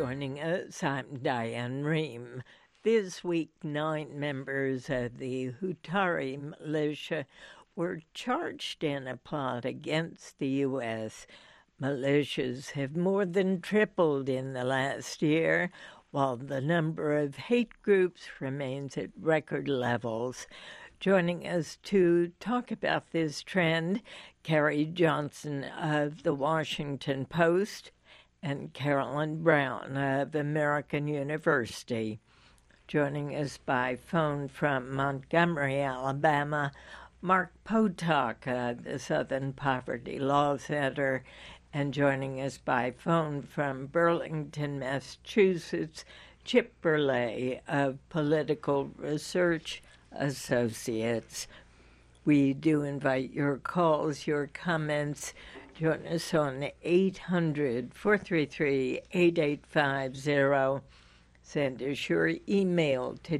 joining us. I'm Diane Rehm. This week, 9 members of the Hutari militia were charged in a plot against the U.S. Militias have more than tripled in the last year, while the number of hate groups remains at record levels. Joining us to talk about this trend, Carrie Johnson of The Washington Post and Carolyn Brown of American University. Joining us by phone from Montgomery, Alabama, Mark Potok of the Southern Poverty Law Center, and joining us by phone from Burlington, Massachusetts, Chip Burley of Political Research Associates. We do invite your calls, your comments. Join us on 800-433-8850. Send us your email to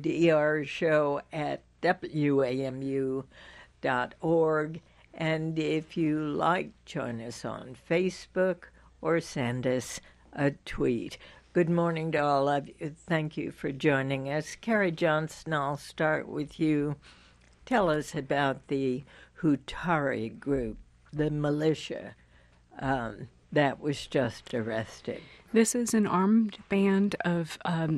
drshow@wamu.org. And if you like, join us on Facebook or send us a tweet. Good morning to all of you. Thank you for joining us. Carrie Johnson, I'll start with you. Tell us about the Hutari group, the militia that was just arrested. This is an armed band of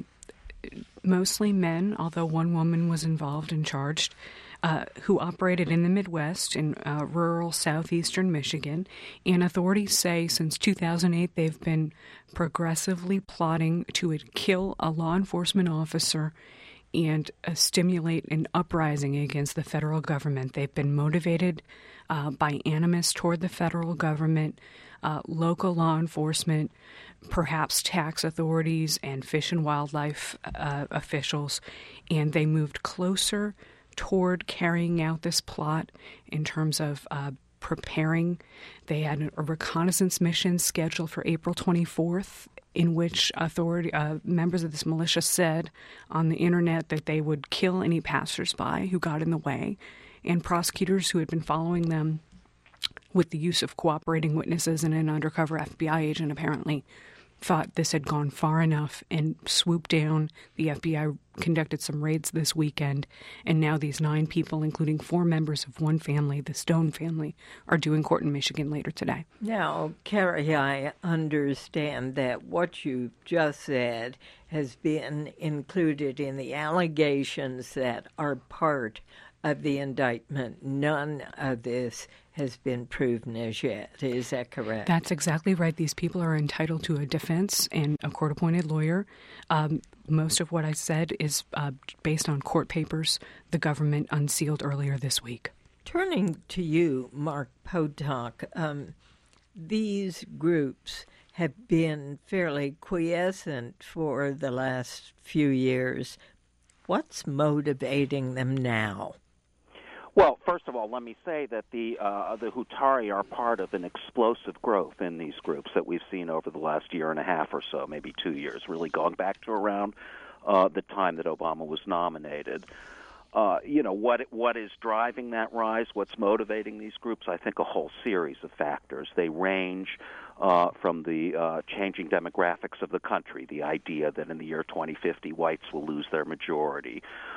mostly men, although one woman was involved and charged, who operated in the Midwest in rural southeastern Michigan. And authorities say since 2008 they've been progressively plotting to kill a law enforcement officer and stimulate an uprising against the federal government. They've been motivated by animus toward the federal government, local law enforcement, perhaps tax authorities and fish and wildlife officials, and they moved closer toward carrying out this plot in terms of preparing. They had a reconnaissance mission scheduled for April 24th, in which members of this militia said on the internet that they would kill any passersby who got in the way, and prosecutors who had been following them with the use of cooperating witnesses and an undercover FBI agent apparently thought this had gone far enough and swooped down. The FBI conducted some raids this weekend, and now these 9 people, including 4 members of one family, the Stone family, are due in court in Michigan later today. Now, Carrie, I understand that what you just said has been included in the allegations that are part of the indictment. None of this has been proven as yet. Is that correct? That's exactly right. These people are entitled to a defense and a court-appointed lawyer. Most of what I said is based on court papers the government unsealed earlier this week. Turning to you, Mark Potok, these groups have been fairly quiescent for the last few years. What's motivating them now? Well, first of all, let me say that the Hutari are part of an explosive growth in these groups that we've seen over the last year and a half or so, maybe 2 years, really going back to around the time that Obama was nominated. What is driving that rise? What's motivating these groups? I think a whole series of factors. They range from the changing demographics of the country, the idea that in the year 2050 whites will lose their majority,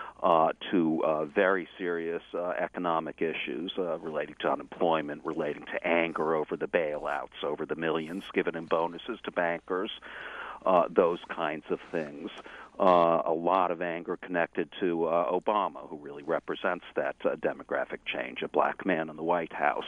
to very serious economic issues relating to unemployment, relating to anger over the bailouts, over the millions given in bonuses to bankers, those kinds of things. A lot of anger connected to Obama, who really represents that demographic change, a black man in the White House.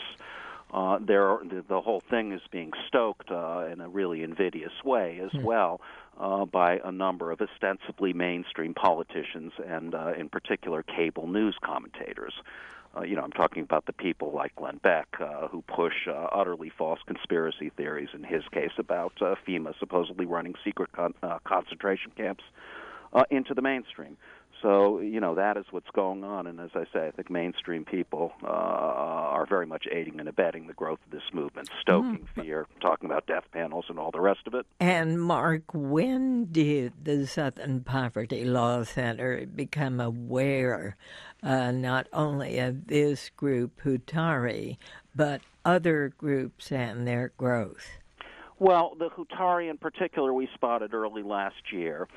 The whole thing is being stoked in a really invidious way as well by a number of ostensibly mainstream politicians and, in particular, cable news commentators. I'm talking about the people like Glenn Beck, who push utterly false conspiracy theories, in his case, about FEMA supposedly running secret concentration camps into the mainstream. So, that is what's going on. And as I say, I think mainstream people are very much aiding and abetting the growth of this movement, stoking fear, talking about death panels and all the rest of it. And, Mark, when did the Southern Poverty Law Center become aware not only of this group, Hutari, but other groups and their growth? Well, the Hutari in particular we spotted early last year.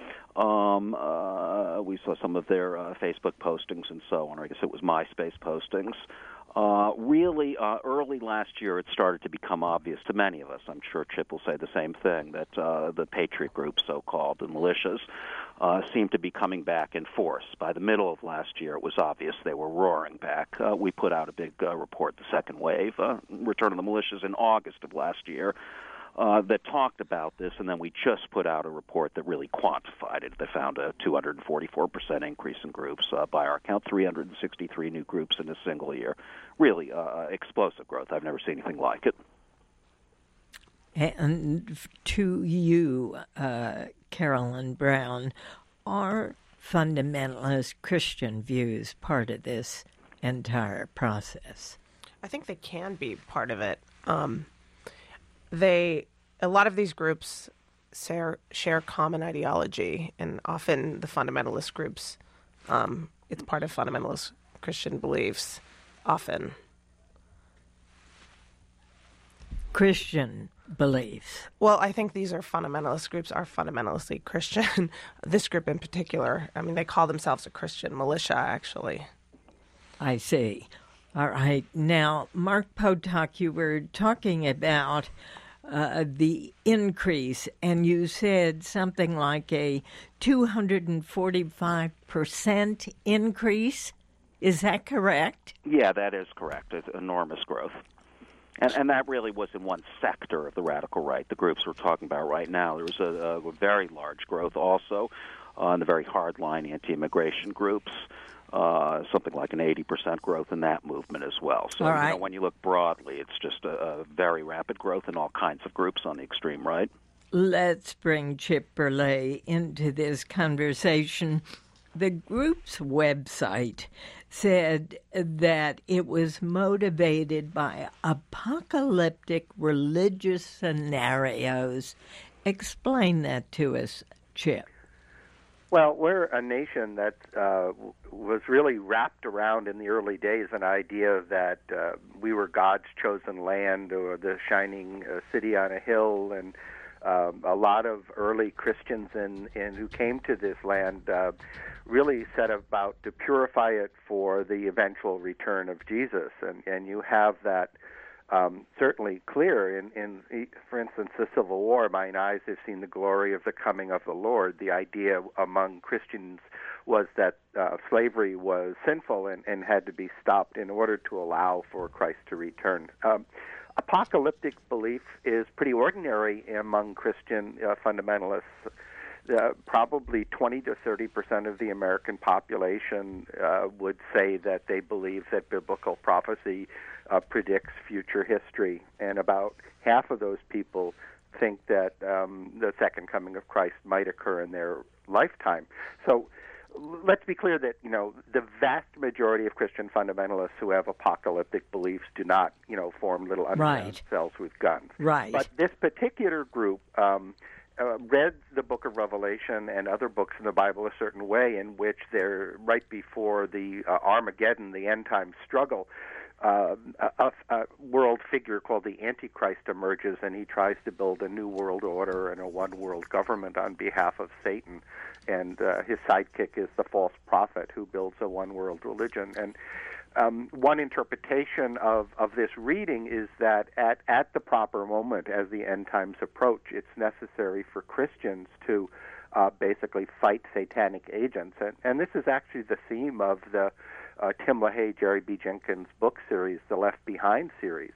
We saw some of their Facebook postings and so on, or I guess it was MySpace postings. Really, early last year, it started to become obvious to many of us. I'm sure Chip will say the same thing, that the patriot groups, so-called, the militias, seemed to be coming back in force. By the middle of last year, it was obvious they were roaring back. We put out a big report, the second wave, Return of the Militias, in August of last year, that talked about this, and then we just put out a report that really quantified it. They found a 244% increase in groups. By our count, 363 new groups in a single year. Really explosive growth. I've never seen anything like it. And to you, Carolyn Brown, are fundamentalist Christian views part of this entire process? I think they can be part of it. A lot of these groups share common ideology, and often the fundamentalist groups, it's part of fundamentalist Christian beliefs, often. Christian beliefs. Well, I think these are fundamentalist groups, are fundamentally Christian. This group in particular, I mean, they call themselves a Christian militia, actually. I see. All right. Now, Mark Potok, you were talking about the increase, and you said something like a 245% increase. Is that correct? Yeah, that is correct. It's enormous growth. And that really was in one sector of the radical right, the groups we're talking about right now. There was a very large growth also in the very hardline anti-immigration groups. Something like an 80% growth in that movement as well. So all right. When you look broadly, it's just a very rapid growth in all kinds of groups on the extreme right. Let's bring Chip Berlay into this conversation. The group's website said that it was motivated by apocalyptic religious scenarios. Explain that to us, Chip. Well, we're a nation that was really wrapped around in the early days an idea that we were God's chosen land, or the shining city on a hill, and a lot of early Christians who came to this land really set about to purify it for the eventual return of Jesus, and you have that certainly clear in, for instance, the Civil War. Mine eyes have seen the glory of the coming of the Lord. The idea among Christians was that slavery was sinful and had to be stopped in order to allow for Christ to return. Apocalyptic belief is pretty ordinary among Christian fundamentalists. Probably 20 to 30% of the American population would say that they believe that biblical prophecy predicts future history, and about half of those people think that the second coming of Christ might occur in their lifetime. So let's be clear that, the vast majority of Christian fundamentalists who have apocalyptic beliefs do not, form little underground cells with guns. Right. But this particular group read the book of Revelation and other books in the Bible a certain way, in which they're right before the Armageddon, the end-time struggle, a world figure called the Antichrist emerges, and he tries to build a new world order and a one-world government on behalf of Satan. And his sidekick is the false prophet who builds a one-world religion. And one interpretation of this reading is that at the proper moment, as the end times approach, it's necessary for Christians to basically fight satanic agents. And this is actually the theme of the Tim LaHaye, Jerry B. Jenkins book series, the Left Behind series.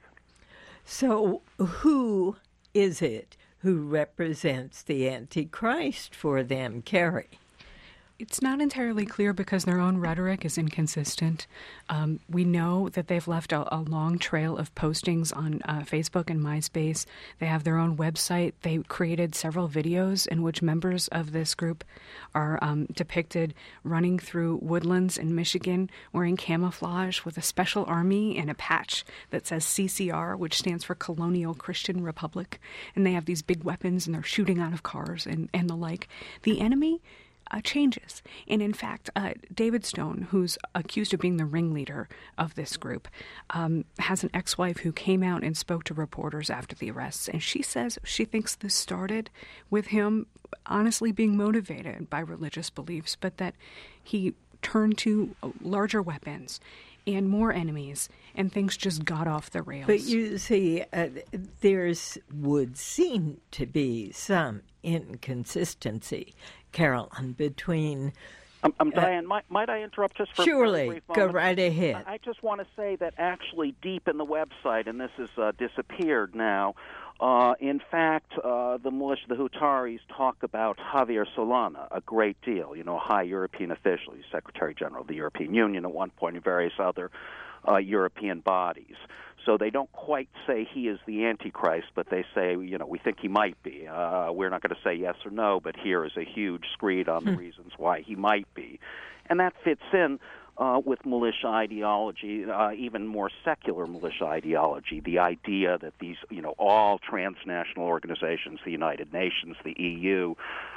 So who is it who represents the Antichrist for them, Carrie? It's not entirely clear because their own rhetoric is inconsistent. We know that they've left a long trail of postings on Facebook and MySpace. They have their own website. They created several videos in which members of this group are depicted running through woodlands in Michigan wearing camouflage with a special army and a patch that says CCR, which stands for Colonial Christian Republic. And they have these big weapons and they're shooting out of cars and the like. The enemy changes. And in fact, David Stone, who's accused of being the ringleader of this group, has an ex-wife who came out and spoke to reporters after the arrests. And she says she thinks this started with him honestly being motivated by religious beliefs, but that he turned to larger weapons and more enemies, and things just got off the rails. But you see, there's would seem to be some inconsistency, Carolyn, between... Diane, might I interrupt just for surely, a brief moment? Go right ahead. I just want to say that actually deep in the website, and this has disappeared now, in fact, the militia, the Hutaris, talk about Javier Solana a great deal, a high European official. He's Secretary General of the European Union at one point and various other European bodies. So they don't quite say he is the Antichrist, but they say, we think he might be. We're not going to say yes or no, but here is a huge screed on the reasons why he might be. And that fits in with militia ideology, even more secular militia ideology, the idea that these, all transnational organizations, the United Nations, the EU,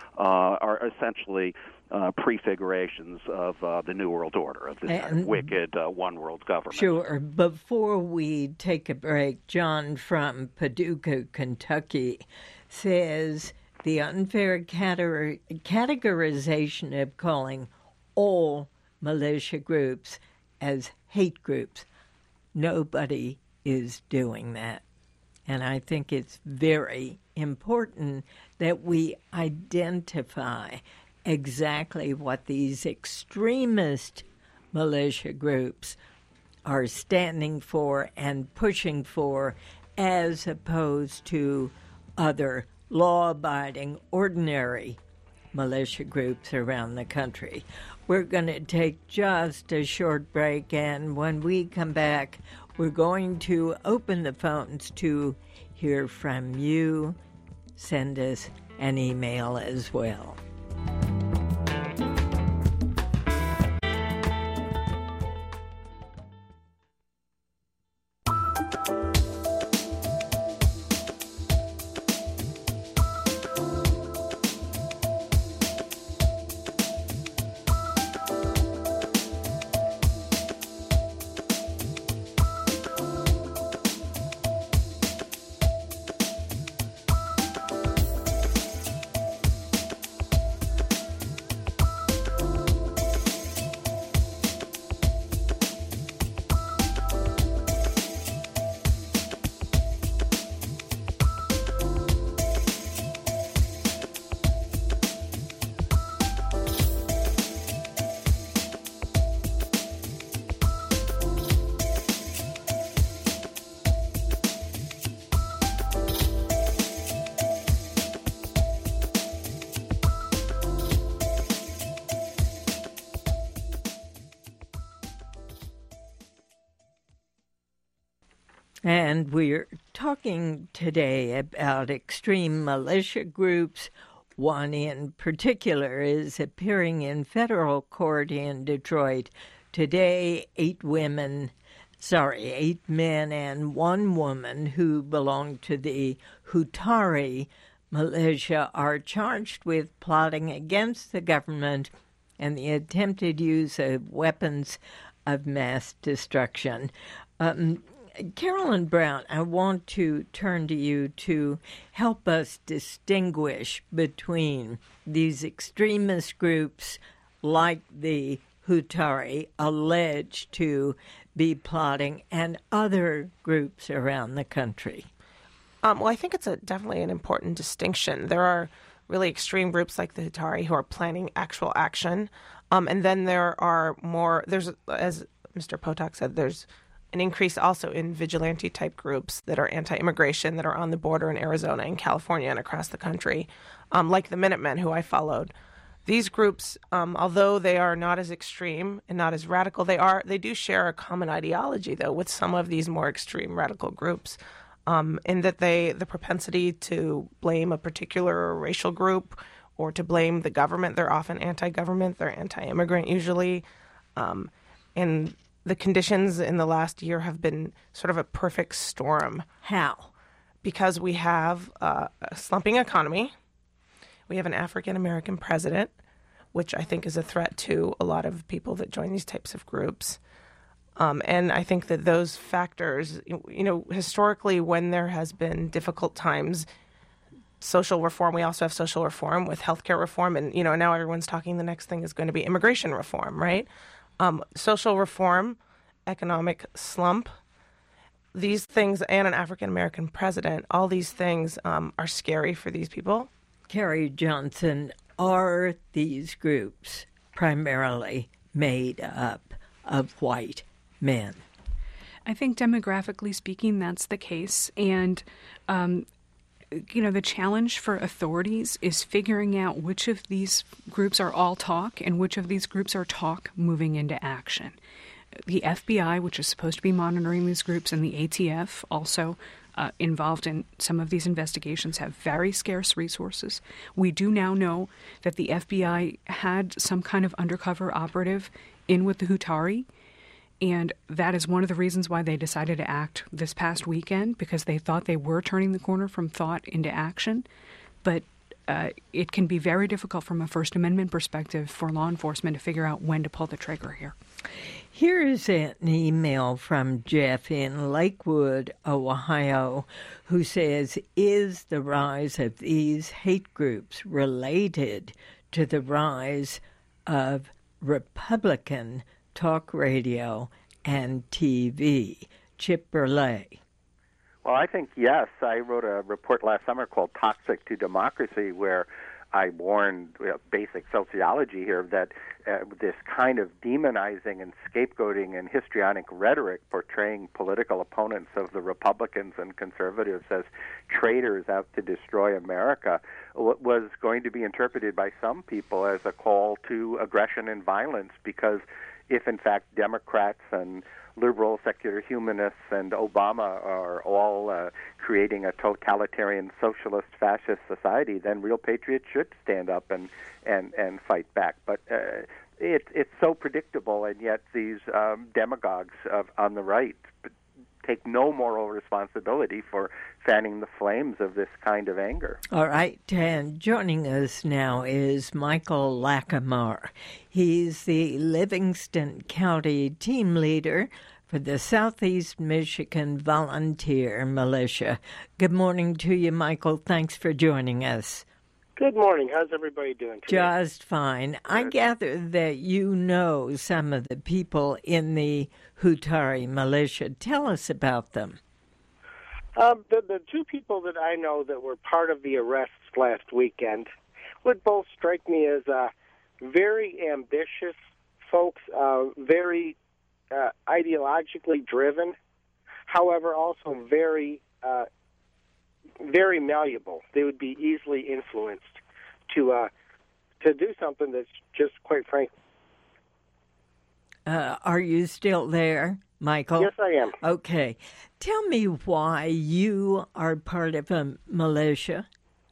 are essentially prefigurations of the New World Order, of this kind of wicked one-world government. Sure. Before we take a break, John from Paducah, Kentucky, says the unfair categorization of calling all militia groups as hate groups. Nobody is doing that. And I think it's very important that we identify exactly what these extremist militia groups are standing for and pushing for, as opposed to other law-abiding, ordinary militia groups around the country. We're going to take just a short break, and when we come back, we're going to open the phones to hear from you. Send us an email as well. And we're talking today about extreme militia groups. One in particular is appearing in federal court in Detroit today. 8 men and 1 woman who belong to the Hutari militia are charged with plotting against the government and the attempted use of weapons of mass destruction. Carolyn Brown, I want to turn to you to help us distinguish between these extremist groups like the Hutari alleged to be plotting and other groups around the country. Well, I think it's definitely an important distinction. There are really extreme groups like the Hutari who are planning actual action. And then there are there's, as Mr. Potok said, there's an increase also in vigilante-type groups that are anti-immigration, that are on the border in Arizona and California and across the country, like the Minutemen, who I followed. These groups, although they are not as extreme and not as radical, they do share a common ideology, though, with some of these more extreme radical groups, in that the propensity to blame a particular racial group or to blame the government. They're often anti-government. They're anti-immigrant usually, and the conditions in the last year have been sort of a perfect storm. How? Because we have a slumping economy. We have an African-American president. which I think is a threat to a lot of people that join these types of groups. And I think that those factors, historically, when there has been difficult times, social reform, we also have social reform with healthcare reform. And, now everyone's talking the next thing is going to be immigration reform, right? Social reform, economic slump, these things, and an African-American president, all these things are scary for these people. Carrie Johnson, are these groups primarily made up of white men? I think demographically speaking, that's the case. And, the challenge for authorities is figuring out which of these groups are all talk and which of these groups are talk moving into action. The FBI, which is supposed to be monitoring these groups, and the ATF, also involved in some of these investigations, have very scarce resources. We do now know that the FBI had some kind of undercover operative in with the Hutari, and that is one of the reasons why they decided to act this past weekend, because they thought they were turning the corner from thought into action. But it can be very difficult from a First Amendment perspective for law enforcement to figure out when to pull the trigger here. Here's an email from Jeff in Lakewood, Ohio, who says, is the rise of these hate groups related to the rise of Republican talk radio and TV? Chip Burley. Well, I think yes. I wrote a report last summer called Toxic to Democracy, where I warned basic sociology here that this kind of demonizing and scapegoating and histrionic rhetoric portraying political opponents of the Republicans and conservatives as traitors out to destroy America was going to be interpreted by some people as a call to aggression and violence, because if, in fact, Democrats and liberal secular humanists and Obama are all creating a totalitarian socialist fascist society, then real patriots should stand up and fight back. But it's so predictable, and yet these demagogues on the right take no moral responsibility for fanning the flames of this kind of anger. All right, and joining us now is Michael Lackamore. He's the Livingston County team leader for the Southeast Michigan Volunteer Militia. Good morning to you, Michael. Thanks for joining us. Good morning. How's everybody doing today? Just fine. I gather that you know some of the people in the Hutari militia. Tell us about them. The two people that I know that were part of the arrests last weekend would both strike me as very ambitious folks, very ideologically driven, however, also very malleable. They would be easily influenced to do something that's just quite frank. Are you still there, Michael? Yes, I am. Okay. Tell me why you are part of a militia.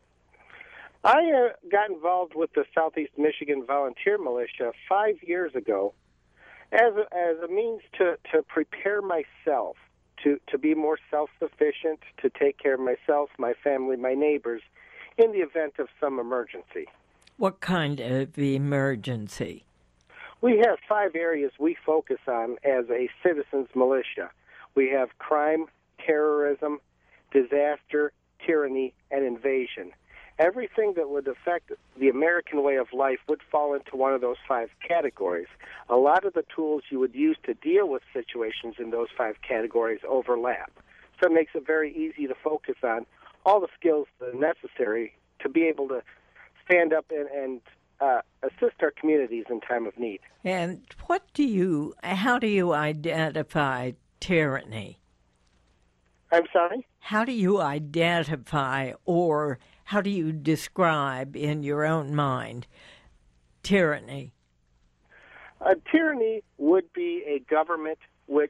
I got involved with the Southeast Michigan Volunteer Militia 5 years ago as a means to prepare myself to be more self-sufficient, to take care of myself, my family, my neighbors, in the event of some emergency. What kind of emergency? We have 5 areas we focus on as a citizens militia. We have crime, terrorism, disaster, tyranny, and invasion. Everything that would affect the American way of life would fall into one of those 5 categories. A lot of the tools you would use to deal with situations in those 5 categories overlap. So it makes it very easy to focus on all the skills that are necessary to be able to stand up and assist our communities in time of need. And how do you identify tyranny? I'm sorry? How do you identify, or how do you describe in your own mind tyranny? Tyranny would be a government which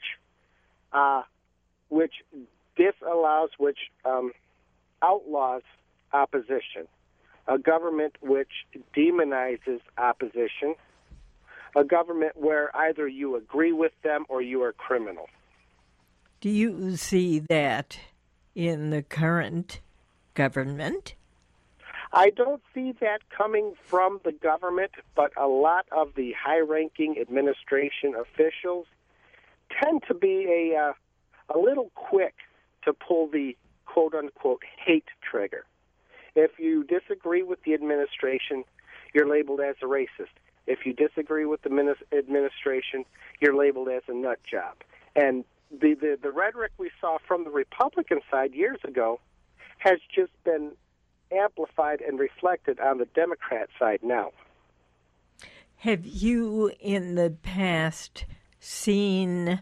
disallows, which outlaws opposition. A government which demonizes opposition. A government where either you agree with them or you are criminal. Do you see that in the current government? I don't see that coming from the government, but a lot of the high-ranking administration officials tend to be a little quick to pull the quote-unquote hate trigger. If you disagree with the administration, you're labeled as a racist. If you disagree with the administration, you're labeled as a nut job. And the rhetoric we saw from the Republican side years ago has just been amplified and reflected on the Democrat side now. Have you in the past seen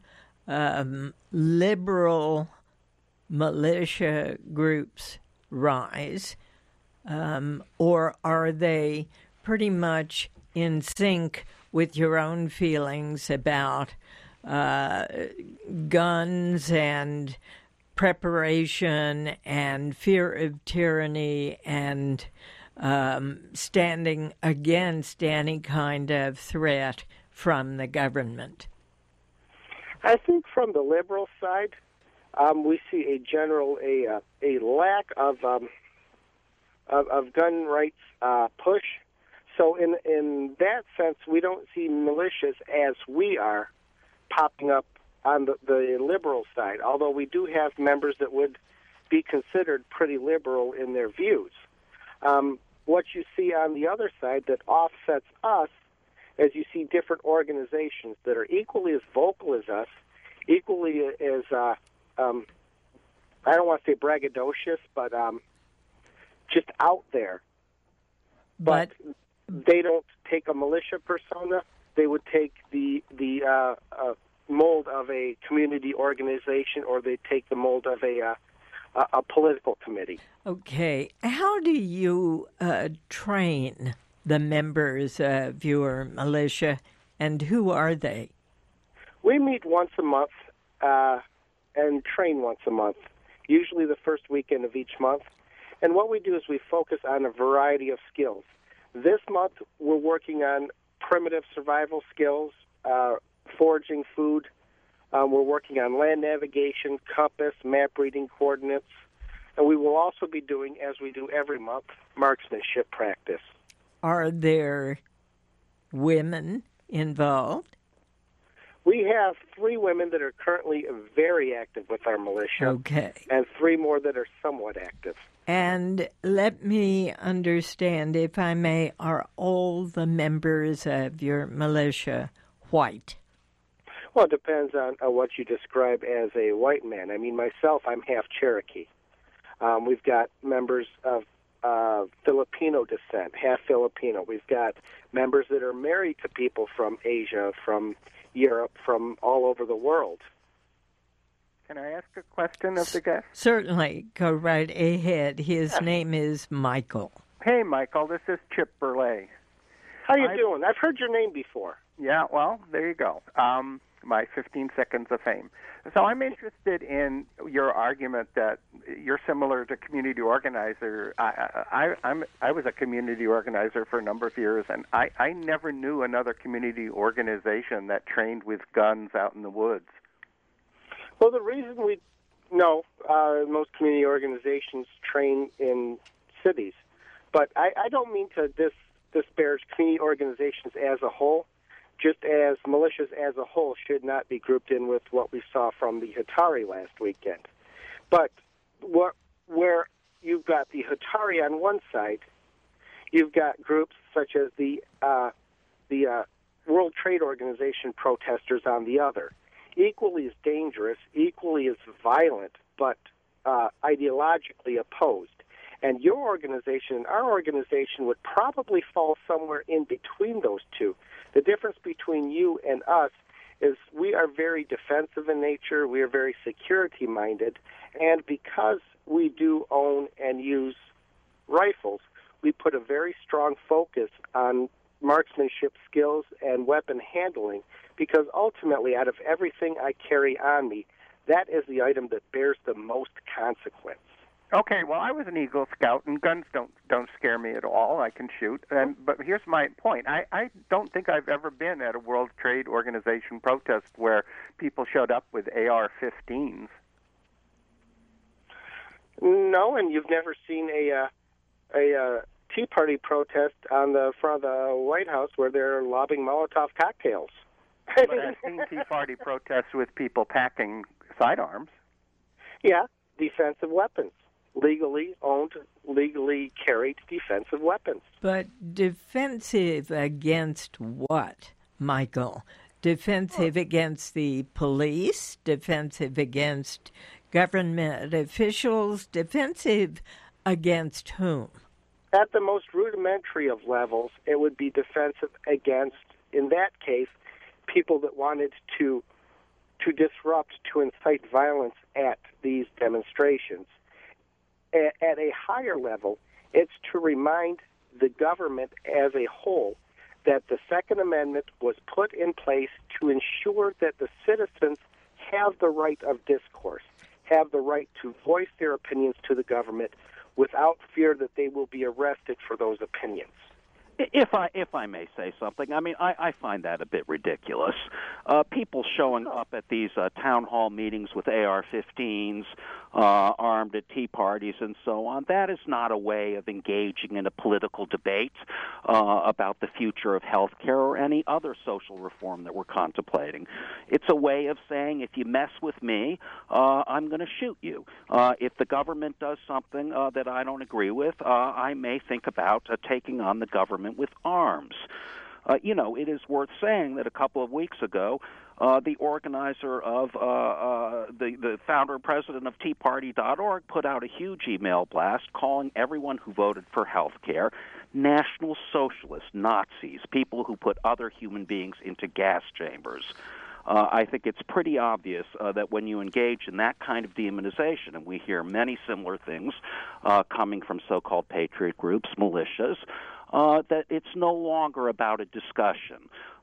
liberal militia groups rise, or are they pretty much in sync with your own feelings about guns and preparation and fear of tyranny and standing against any kind of threat from the government? I think from the liberal side, we see a general a lack of gun rights push. So in that sense, we don't see militias as we are popping up on the liberal side, although we do have members that would be considered pretty liberal in their views. What you see on the other side that offsets us is you see different organizations that are equally as vocal as us, equally as, I don't want to say braggadocious, but just out there. But they don't take a militia persona. They would take the mold of a community organization, or they take the mold of a political committee. Okay. How do you train the members of your militia, and who are they? We meet once a month and train once a month, usually the first weekend of each month. And what we do is we focus on a variety of skills. This month, we're working on primitive survival skills, foraging food. We're working on land navigation, compass, map reading, coordinates. And we will also be doing, as we do every month, marksmanship practice. Are there women involved? We have 3 women that are currently very active with our militia. Okay. And 3 more that are somewhat active. And let me understand, if I may, are all the members of your militia white? Well, it depends on what you describe as a white man. I mean, myself, I'm half Cherokee. We've got members of Filipino descent, half Filipino. We've got members that are married to people from Asia, from Europe, from all over the world. Can I ask a question of the guest? Certainly. Go right ahead. His name is Michael. Hey, Michael, this is Chip Burley. How you doing? I've heard your name before. Yeah, well, there you go. My 15 seconds of fame. So I'm interested in your argument that you're similar to community organizer. I was a community organizer for a number of years, and I never knew another community organization that trained with guns out in the woods. Well, the reason we know most community organizations train in cities, but I don't mean to disparage community organizations as a whole, just as militias as a whole should not be grouped in with what we saw from the Hatari last weekend. But where you've got the Hatari on one side, you've got groups such as the World Trade Organization protesters on the other. Equally as dangerous, equally as violent, but ideologically opposed. And your organization and our organization would probably fall somewhere in between those two. The difference between you and us is we are very defensive in nature, we are very security-minded, and because we do own and use rifles, we put a very strong focus on marksmanship skills and weapon handling, because ultimately, out of everything I carry on me, that is the item that bears the most consequence. Okay, well, I was an Eagle Scout, and guns don't scare me at all. I can shoot. But here's my point. I don't think I've ever been at a World Trade Organization protest where people showed up with AR-15s. No, and you've never seen a Tea Party protest on the front of the White House where they're lobbing Molotov cocktails. But I've seen Tea Party protests with people packing sidearms. Yeah, defensive weapons. Legally owned, legally carried defensive weapons. But defensive against what, Michael? Defensive against the police? Defensive against government officials? Defensive against whom? At the most rudimentary of levels, it would be defensive against, in that case, people that wanted to disrupt, to incite violence at these demonstrations. At a higher level, it's to remind the government as a whole that the Second Amendment was put in place to ensure that the citizens have the right of discourse, have the right to voice their opinions to the government without fear that they will be arrested for those opinions. If I may say something, I mean, I find that a bit ridiculous. People showing up at these town hall meetings with AR-15s, armed at tea parties and so on, that is not a way of engaging in a political debate about the future of health care or any other social reform that we're contemplating. It's a way of saying, if you mess with me, I'm going to shoot you. If the government does something that I don't agree with, I may think about taking on the government with arms. It is worth saying that a couple of weeks ago, the organizer of the founder and president of TeaParty.org put out a huge email blast calling everyone who voted for health care National Socialists, Nazis, people who put other human beings into gas chambers. I think it's pretty obvious that when you engage in that kind of demonization, and we hear many similar things coming from so-called patriot groups, militias, that it's no longer about a discussion.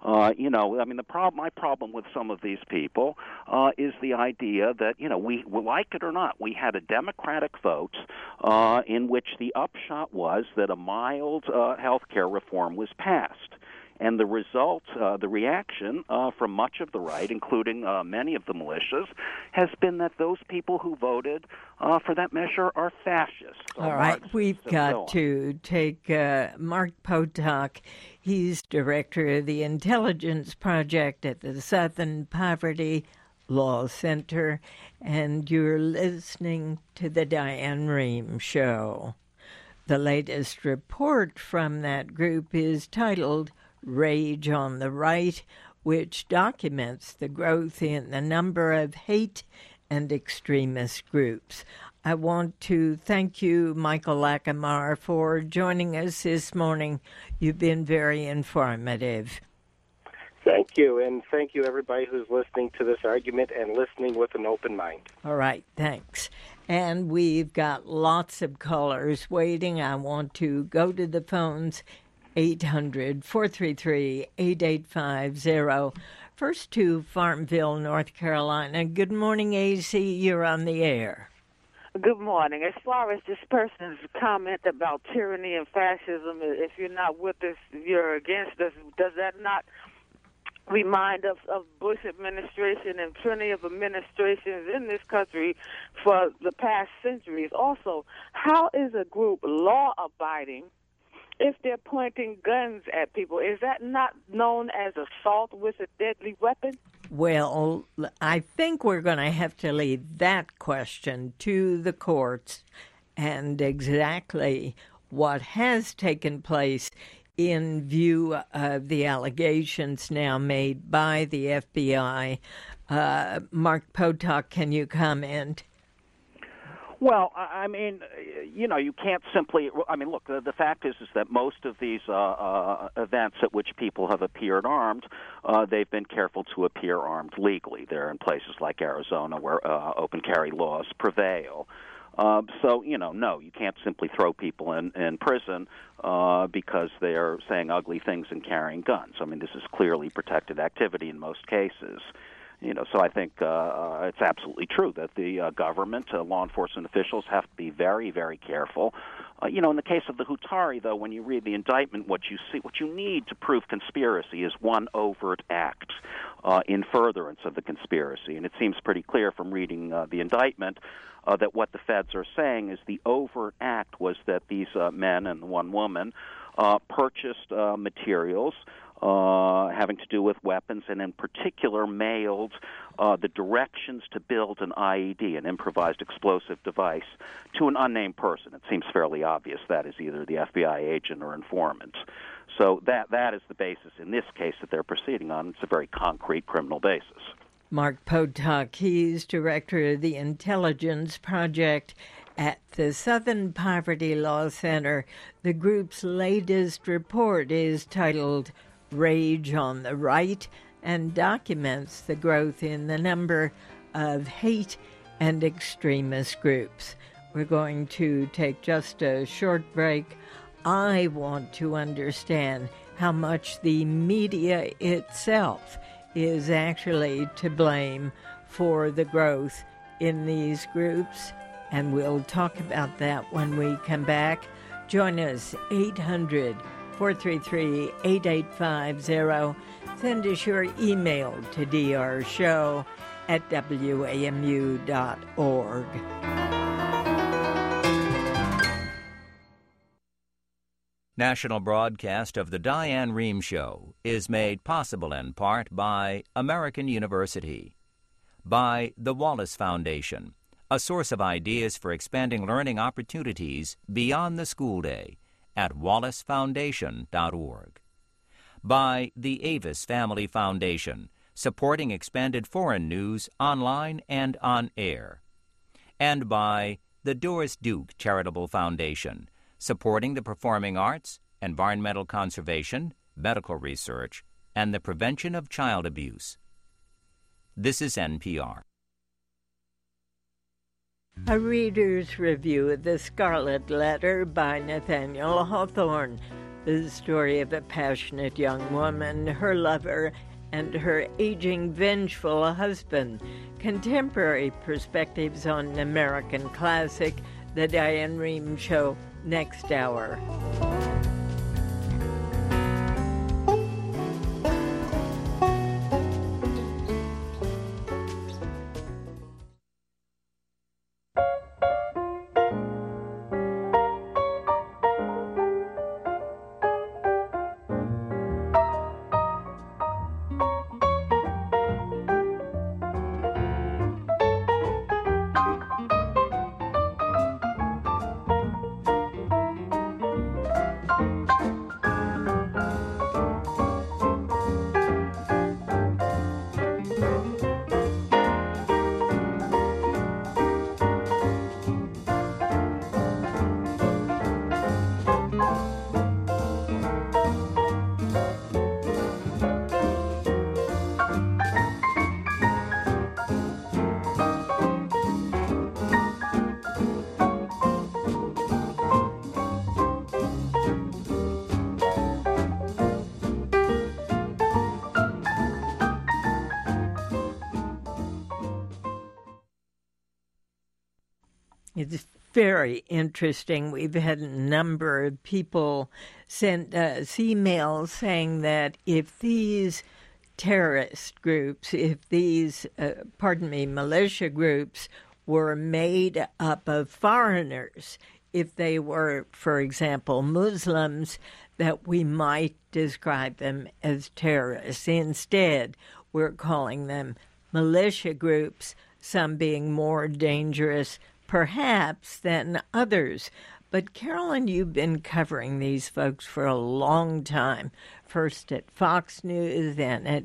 My problem with some of these people is the idea that, we like it or not, we had a Democratic vote in which the upshot was that a mild health care reform was passed. And the result, the reaction from much of the right, including many of the militias, has been that those people who voted for that measure are fascists. All right, we've got to take Mark Potok. He's director of the Intelligence Project at the Southern Poverty Law Center, and you're listening to the Diane Rehm Show. The latest report from that group is titled Rage on the Right, which documents the growth in the number of hate and extremist groups. I want to thank you, Michael Lackamar, for joining us this morning. You've been very informative. Thank you, and thank you everybody who's listening to this argument and listening with an open mind. All right, thanks. And we've got lots of callers waiting. I want to go to the phones. 800-433-8850. First to Farmville, North Carolina. Good morning, AC. You're on the air. Good morning. As far as this person's comment about tyranny and fascism, if you're not with us, you're against us, does that not remind us of Bush administration and plenty of administrations in this country for the past centuries? Also, how is a group law-abiding if they're pointing guns at people? Is that not known as assault with a deadly weapon? Well, I think we're going to have to leave that question to the courts and exactly what has taken place in view of the allegations now made by the FBI. Mark Potok, can you comment? Well, I mean, you can't simply. I mean, look. The fact is that most of these events at which people have appeared armed, they've been careful to appear armed legally. They're in places like Arizona where open carry laws prevail. So, no, you can't simply throw people in prison because they're saying ugly things and carrying guns. I mean, this is clearly protected activity in most cases. So I think it's absolutely true that the government, law enforcement officials have to be very, very careful In the case of the Hutari, though, when you read the indictment, what you need to prove conspiracy is one overt act in furtherance of the conspiracy. And it seems pretty clear from reading the indictment that what the feds are saying is the overt act was that these men and one woman purchased materials having to do with weapons, and in particular mailed the directions to build an IED, an improvised explosive device, to an unnamed person. It seems fairly obvious that is either the FBI agent or informant. So that is the basis in this case that they're proceeding on. It's a very concrete criminal basis. Mark Potok, he's director of the Intelligence Project at the Southern Poverty Law Center. The group's latest report is titled Rage on the Right and documents the growth in the number of hate and extremist groups. We're going to take just a short break. I want to understand how much the media itself is actually to blame for the growth in these groups, and we'll talk about that when we come back. Join us, 800-433-8850. Send us your email to drshow@wamu.org. National broadcast of the Diane Rehm Show is made possible in part by American University, by the Wallace Foundation, a source of ideas for expanding learning opportunities beyond the school day at wallacefoundation.org, by the Avis Family Foundation, supporting expanded foreign news online and on air, and by the Doris Duke Charitable Foundation, supporting the performing arts, environmental conservation, medical research, and the prevention of child abuse. This is NPR. A reader's review of The Scarlet Letter by Nathaniel Hawthorne, the story of a passionate young woman, her lover, and her aging, vengeful husband. Contemporary perspectives on an American classic, The Diane Rehm Show, next hour. It's very interesting. We've had a number of people send us emails saying that if these terrorist groups, if these, militia groups were made up of foreigners, if they were, for example, Muslims, that we might describe them as terrorists. Instead, we're calling them militia groups, some being more dangerous perhaps than others. But Carolyn, you've been covering these folks for a long time, first at Fox News, then at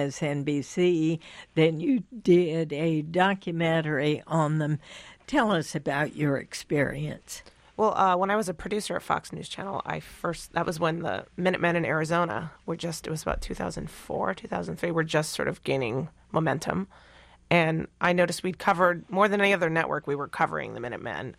MSNBC, then you did a documentary on them. Tell us about your experience. Well, when I was a producer at Fox News Channel, that was when the Minutemen in Arizona it was about 2004, 2003, were just sort of gaining momentum. And I noticed we'd covered, more than any other network, we were covering the Minutemen.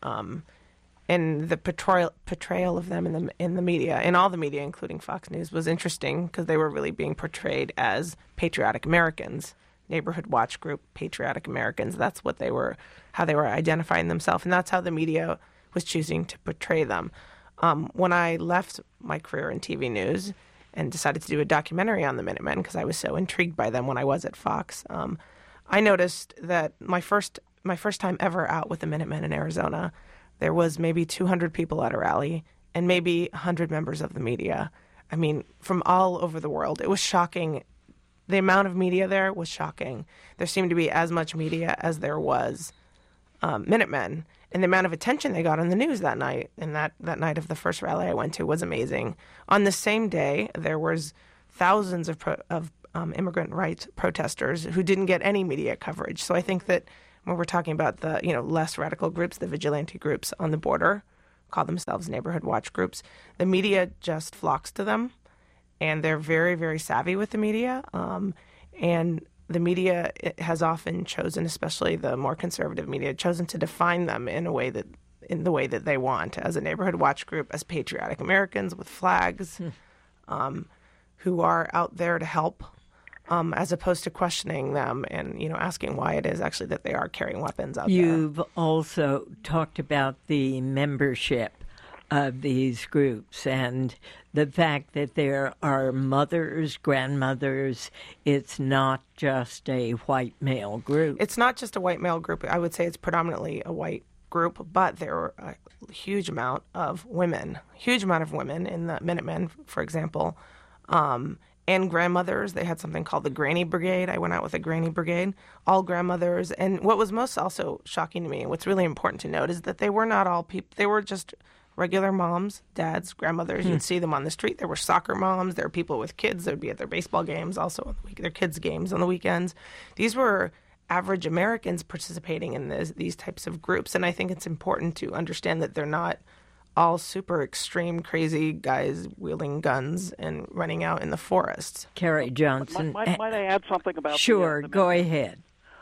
And the portrayal of them in the media, in all the media, including Fox News, was interesting because they were really being portrayed as patriotic Americans, neighborhood watch group, patriotic Americans. That's what how they were identifying themselves. And that's how the media was choosing to portray them. When I left my career in TV news and decided to do a documentary on the Minutemen because I was so intrigued by them when I was at Fox, I noticed that my first time ever out with the Minutemen in Arizona, there was maybe 200 people at a rally and maybe 100 members of the media. I mean, from all over the world. It was shocking. The amount of media there was shocking. There seemed to be as much media as there was Minutemen. And the amount of attention they got on the news that night, and that night of the first rally I went to, was amazing. On the same day, there was thousands of immigrant rights protesters who didn't get any media coverage. So I think that when we're talking about the less radical groups, the vigilante groups on the border, call themselves neighborhood watch groups, the media just flocks to them, and they're very, very savvy with the media. And the media has often chosen, especially the more conservative media, chosen to define them in the way that they want, as a neighborhood watch group, as patriotic Americans with flags, who are out there to help, as opposed to questioning them and asking why it is actually that they are carrying weapons out there. You've also talked about the membership of these groups and the fact that there are mothers, grandmothers. It's not just a white male group. It's not just a white male group. I would say it's predominantly a white group, but there are a huge amount of women in the Minutemen, for example, and grandmothers. They had something called the Granny Brigade. I went out with a Granny Brigade, all grandmothers. And what was most also shocking to me, and what's really important to note, is that they were not all people. They were just regular moms, dads, grandmothers. You'd see them on the street. There were soccer moms. There were people with kids. They'd be at their baseball games, also their kids' games on the weekends. These were average Americans participating in these types of groups. And I think it's important to understand that they're not all super extreme, crazy guys wielding guns and running out in the forests. Carrie Johnson. Might I add something about Sure, go ahead.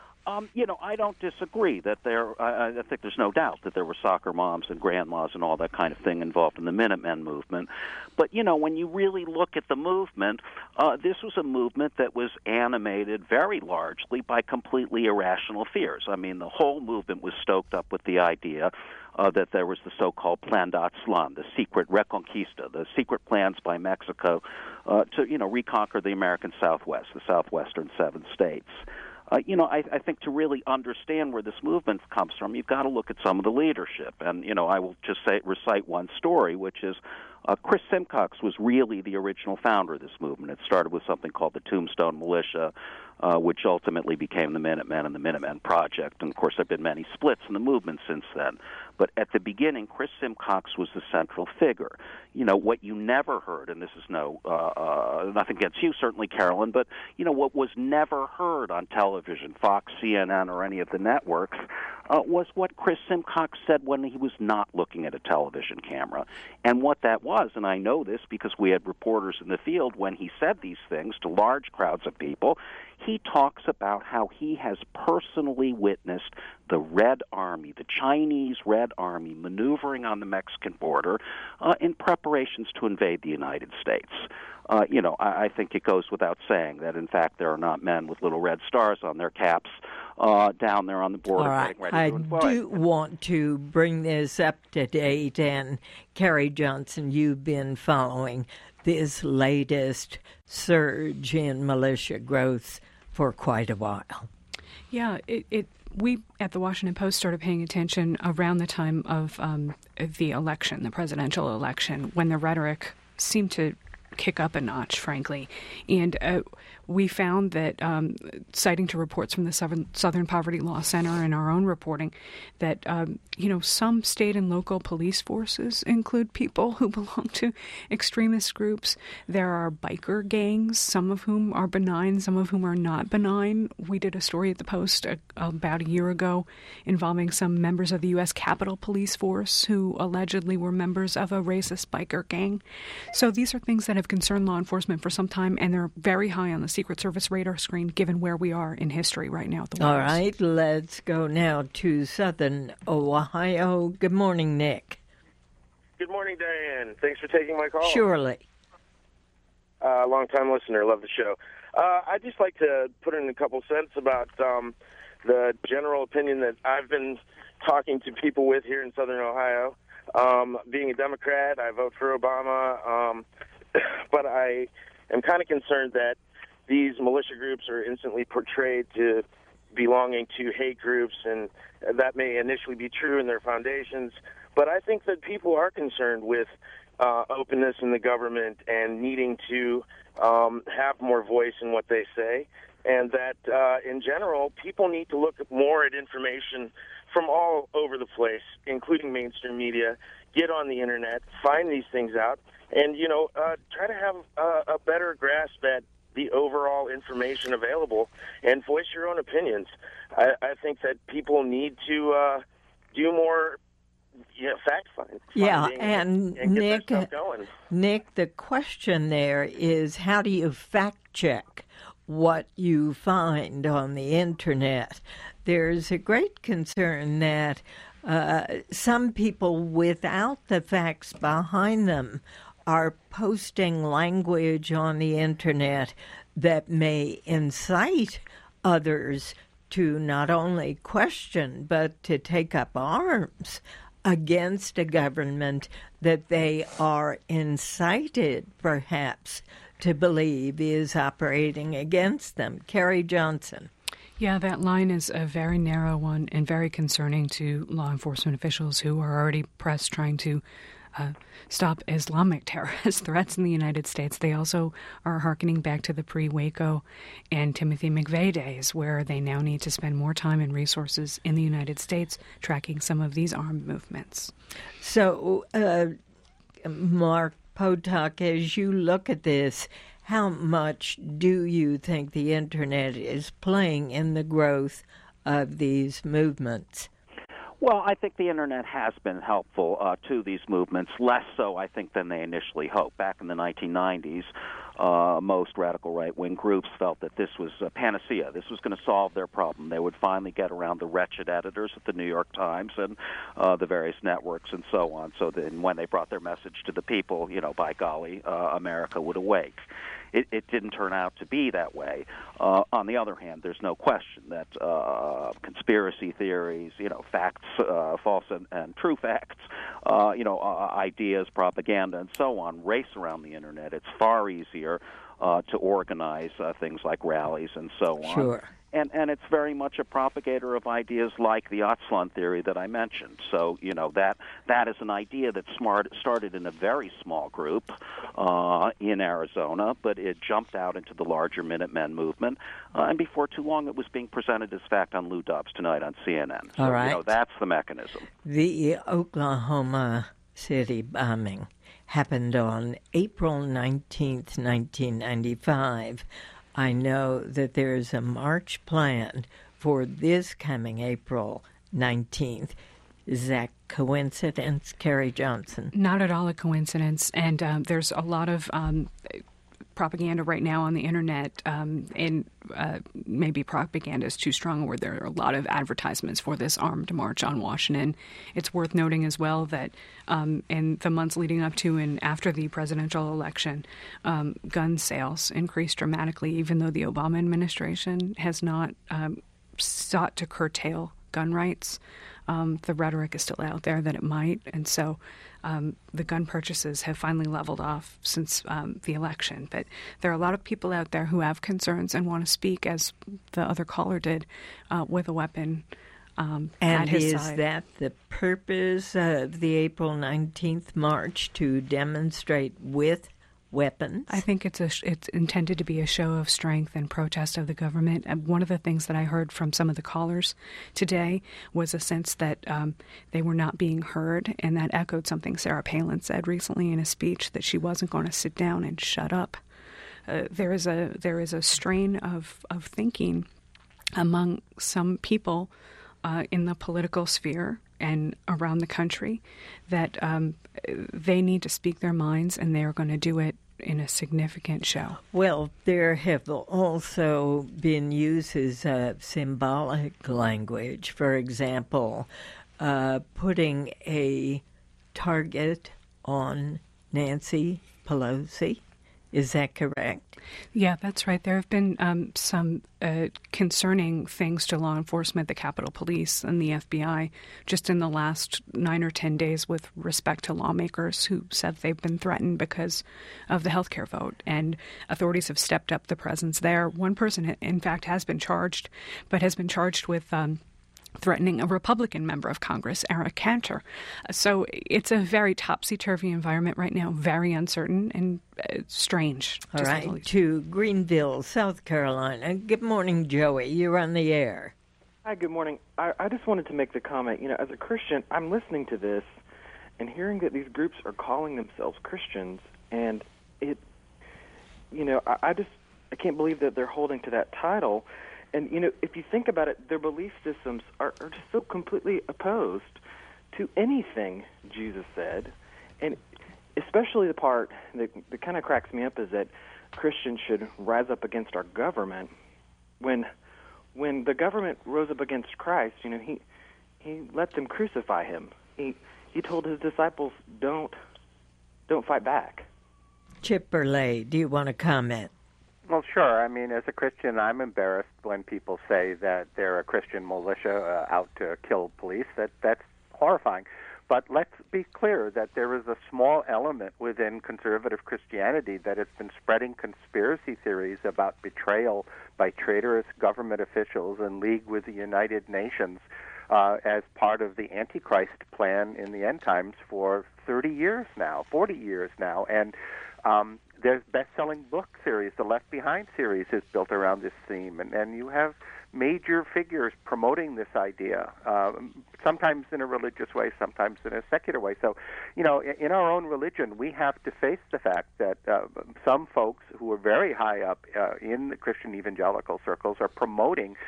I don't disagree that I think there's no doubt that there were soccer moms and grandmas and all that kind of thing involved in the Minutemen movement. But, when you really look at the movement, this was a movement that was animated very largely by completely irrational fears. I mean, the whole movement was stoked up with the idea that there was the so-called Plan d'Aztlán, the secret Reconquista, the secret plans by Mexico to, reconquer the American Southwest, the southwestern 7 states. I think to really understand where this movement comes from, you've got to look at some of the leadership. And, I will just recite one story, which is Chris Simcox was really the original founder of this movement. It started with something called the Tombstone Militia, which ultimately became the Minutemen and the Minutemen Project. And, of course, there have been many splits in the movement since then. But at the beginning, Chris Simcox was the central figure. What you never heard, and this is nothing against you, certainly, Carolyn, but, what was never heard on television, Fox, CNN, or any of the networks, was what Chris Simcox said when he was not looking at a television camera. And what that was, and I know this because we had reporters in the field, when he said these things to large crowds of people, he talks about how he has personally witnessed the Red Army, the Chinese Red Army, maneuvering on the Mexican border in preparations to invade the United States. I think it goes without saying that, in fact, there are not men with little red stars on their caps down there on the border. All right. Getting ready to invade. I do want to bring this up to date, and Carrie Johnson, you've been following this latest surge in militia growth for quite a while. Yeah, we at the Washington Post started paying attention around the time of the election, the presidential election, when the rhetoric seemed to kick up a notch, frankly. And we found that, citing to reports from the Southern Poverty Law Center and our own reporting, that, some state and local police forces include people who belong to extremist groups. There are biker gangs, some of whom are benign, some of whom are not benign. We did a story at the Post about a year ago involving some members of the U.S. Capitol Police Force who allegedly were members of a racist biker gang. So these are things that have concerned law enforcement for some time, and they're very high on the Secret Service radar screen, given where we are in history right now at the White House. All right, let's go now to Southern Ohio. Good morning, Nick. Good morning, Diane. Thanks for taking my call. Surely. Long-time listener. Love the show. I'd just like to put in a couple cents about the general opinion that I've been talking to people with here in Southern Ohio. Being a Democrat, I vote for Obama, but I am kind of concerned that these militia groups are instantly portrayed to belonging to hate groups, and that may initially be true in their foundations. But I think that people are concerned with openness in the government and needing to have more voice in what they say, and that in general, people need to look more at information from all over the place, including mainstream media, get on the internet, find these things out, and, try to have a better grasp at the overall information available and voice your own opinions. I think that people need to do more fact-finding. Yeah, and Nick, get their stuff going. Nick, the question there is, how do you fact-check what you find on the Internet? There's a great concern that some people without the facts behind them are posting language on the Internet that may incite others to not only question but to take up arms against a government that they are incited, perhaps, to believe is operating against them. Carrie Johnson. Yeah, that line is a very narrow one and very concerning to law enforcement officials who are already pressed trying to stop Islamic terrorist threats in the United States. They also are hearkening back to the pre-Waco and Timothy McVeigh days, where they now need to spend more time and resources in the United States tracking some of these armed movements. So, Mark Potok, as you look at this, how much do you think the Internet is playing in the growth of these movements? Well, I think the Internet has been helpful to these movements, less so, I think, than they initially hoped. Back in the 1990s, most radical right-wing groups felt that this was a panacea. This was going to solve their problem. They would finally get around the wretched editors at the New York Times and the various networks and so on. So then when they brought their message to the people, by golly, America would awake. It didn't turn out to be that way. On the other hand, there's no question that conspiracy theories, facts, false and true facts, ideas, propaganda, and so on, race around the Internet. It's far easier to organize things like rallies and so on. Sure. And it's very much a propagator of ideas like the Öcalan theory that I mentioned. So, that is an idea that started in a very small group in Arizona, but it jumped out into the larger Minutemen movement. And before too long, it was being presented as fact on Lou Dobbs Tonight on CNN. So, all right. That's the mechanism. The Oklahoma City bombing happened on April 19th, 1995. I know that there's a march planned for this coming April 19th. Is that coincidence, Carrie Johnson? Not at all a coincidence. And there's a lot of propaganda right now on the Internet, and maybe propaganda is too strong a word. There are a lot of advertisements for this armed march on Washington. It's worth noting as well that in the months leading up to and after the presidential election, gun sales increased dramatically, even though the Obama administration has not sought to curtail gun rights. The rhetoric is still out there that it might, and so the gun purchases have finally leveled off since the election. But there are a lot of people out there who have concerns and want to speak, as the other caller did, with a weapon at his side. And is that the purpose of the April 19th march, to demonstrate with weapons? I think it's intended to be a show of strength and protest of the government. And one of the things that I heard from some of the callers today was a sense that they were not being heard, and that echoed something Sarah Palin said recently in a speech, that she wasn't going to sit down and shut up. There is a strain of thinking among some people in the political sphere and around the country that they need to speak their minds, and they are going to do it in a significant show. Well, there have also been uses of symbolic language. For example, putting a target on Nancy Pelosi. Is that correct? Yeah, that's right. There have been some concerning things to law enforcement, the Capitol Police and the FBI, just in the last 9 or 10 days with respect to lawmakers who said they've been threatened because of the healthcare vote. And authorities have stepped up the presence there. One person, in fact, has been charged, but has been charged with threatening a Republican member of Congress, Eric Cantor. So it's a very topsy-turvy environment right now, very uncertain and strange. All right, to Greenville, South Carolina. Good morning, Joey. You're on the air. Hi, good morning. I just wanted to make the comment, as a Christian, I'm listening to this and hearing that these groups are calling themselves Christians, and I can't believe that they're holding to that title. And, if you think about it, their belief systems are just so completely opposed to anything Jesus said. And especially the part that kind of cracks me up is that Christians should rise up against our government. When the government rose up against Christ, he let them crucify him. He told his disciples, don't fight back. Chip Burley, do you want to comment? Well, sure. I mean, as a Christian, I'm embarrassed when people say that they're a Christian militia out to kill police. That's horrifying. But let's be clear that there is a small element within conservative Christianity that has been spreading conspiracy theories about betrayal by traitorous government officials in league with the United Nations as part of the Antichrist plan in the end times for 30 years now, 40 years now. And there's best-selling book series. The Left Behind series is built around this theme, and you have major figures promoting this idea, sometimes in a religious way, sometimes in a secular way. So, in our own religion, we have to face the fact that some folks who are very high up in the Christian evangelical circles are promoting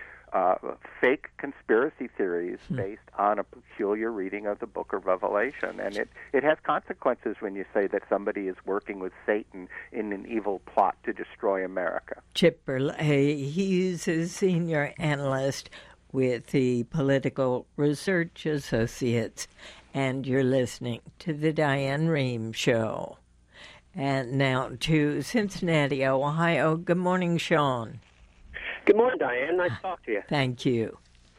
fake conspiracy theories based on a peculiar reading of the book of Revelation. And it has consequences when you say that somebody is working with Satan in an evil plot to destroy America. Chip Burley, he's a senior analyst with the Political Research Associates, and you're listening to The Diane Rehm Show. And now to Cincinnati, Ohio. Good morning, Sean. Good morning, Diane. Nice to talk to you. Thank you.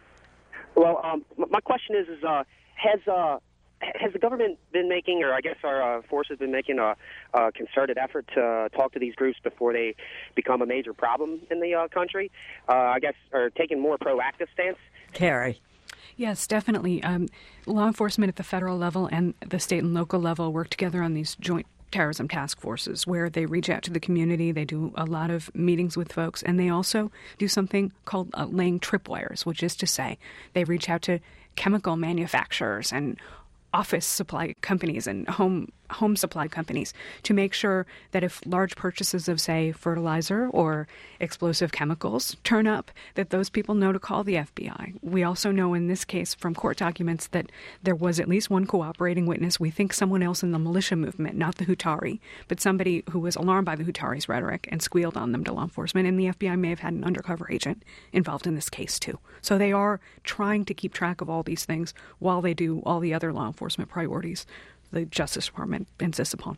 Well, my question is has the government been making, or I guess our forces been making a concerted effort to talk to these groups before they become a major problem in the country? I guess, or taking more proactive stance? Carrie. Yes, definitely. Law enforcement at the federal level and the state and local level work together on these joint terrorism task forces where they reach out to the community. They do a lot of meetings with folks, and they also do something called laying tripwires, which is to say they reach out to chemical manufacturers and office supply companies and home supply companies to make sure that if large purchases of, say, fertilizer or explosive chemicals turn up, that those people know to call the FBI. We also know in this case from court documents that there was at least one cooperating witness. We think someone else in the militia movement, not the Hutari, but somebody who was alarmed by the Hutari's rhetoric and squealed on them to law enforcement. And the FBI may have had an undercover agent involved in this case, too. So they are trying to keep track of all these things while they do all the other law enforcement priorities the Justice Department insists upon.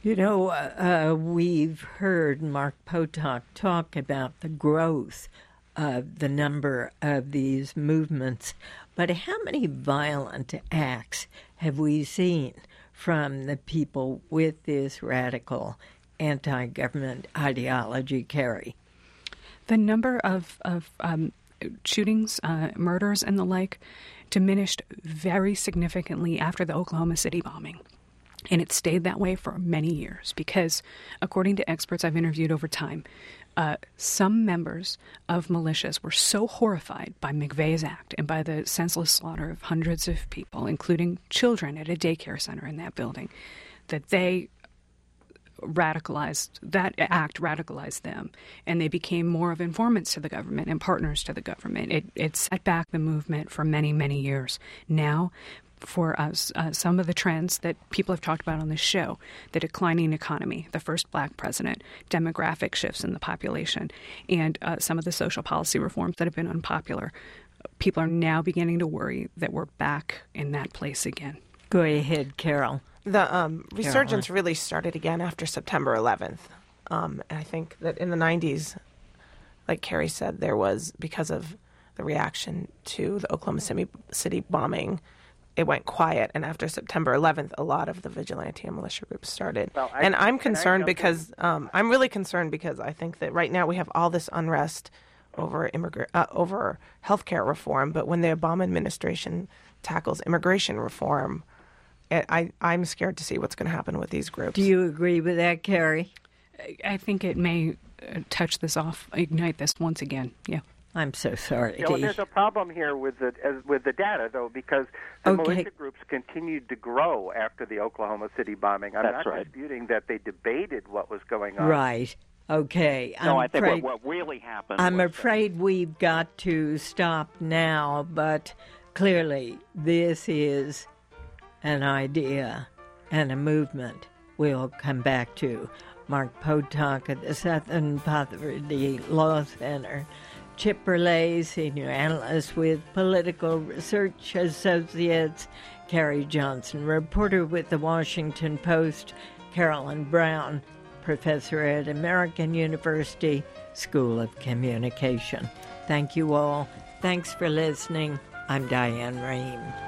We've heard Mark Potok talk about the growth of the number of these movements, but how many violent acts have we seen from the people with this radical anti-government ideology, Carrie? The number of shootings, murders, and the like diminished very significantly after the Oklahoma City bombing. And it stayed that way for many years because, according to experts I've interviewed over time, some members of militias were so horrified by McVeigh's act and by the senseless slaughter of hundreds of people, including children at a daycare center in that building, that they radicalized them, and they became more of informants to the government and partners to the government. It set back the movement for many, many years. Now, for us, some of the trends that people have talked about on this show, the declining economy, the first black president, demographic shifts in the population, and some of the social policy reforms that have been unpopular, people are now beginning to worry that we're back in that place again. Go ahead, Carol. The resurgence really started again after September 11th. And I think that in the 90s, like Carrie said, there was, because of the reaction to the Oklahoma City bombing, it went quiet. And after September 11th, a lot of the vigilante and militia groups started. Well, I'm concerned because I'm really concerned because I think that right now we have all this unrest over over healthcare reform, but when the Obama administration tackles immigration reform, I'm scared to see what's going to happen with these groups. Do you agree with that, Carrie? I think it may touch this off, ignite this once again. Yeah. I'm so sorry. Well, there's a problem here with the data, though, because the militia groups continued to grow after the Oklahoma City bombing. I'm not disputing that they debated what was going on. Right. Okay. No, I think what really happened. I'm afraid we've got to stop now, but clearly this is an idea and a movement we'll come back to. Mark Potok at the Southern Poverty Law Center, Chip Burley, Senior Analyst with Political Research Associates, Carrie Johnson, reporter with the Washington Post, Carolyn Brown, Professor at American University School of Communication. Thank you all. Thanks for listening. I'm Diane Rehm.